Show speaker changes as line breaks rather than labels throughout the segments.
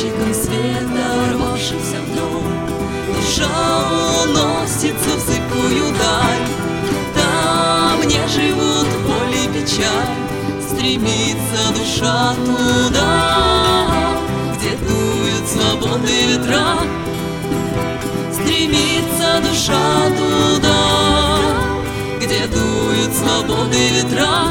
лучиком света, ворвавшимся в дом, душа уносится в зыбкую даль. Там, где живут боль и печаль, стремится душа туда, где дуют свободные ветра. Стремится душа туда, где дуют свободные ветра.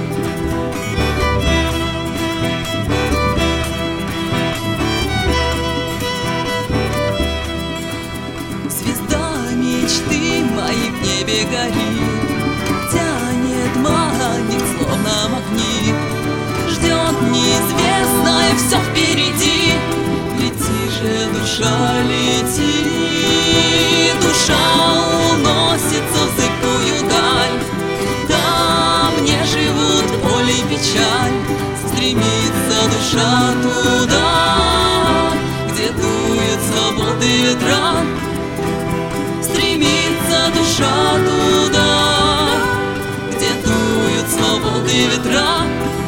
Звезда мечты моей в небе горит, тянет, манит, словно магнит. Ждет неизвестное все впереди. Лети же, душа, лети. Душа уносится в зыбкую даль. Там, где живут боль и печаль, стремится душа туда, где дуют свободные ветра. Стремится душа туда, где дуют свободные ветра.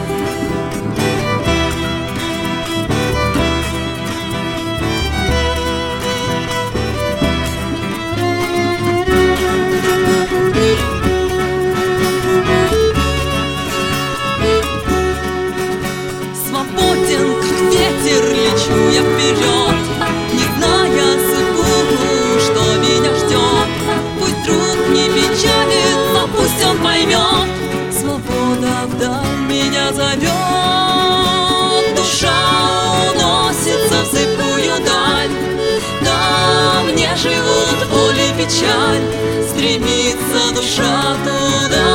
Свободен, как ветер, лечу я вперед, не зная судьбу, что меня ждет. Пусть друг не печалится, пусть он поймет, свобода вдаль меня зовет. Душа уносится в зыбкую даль. Там, где живут боль и печаль, стремится душа туда,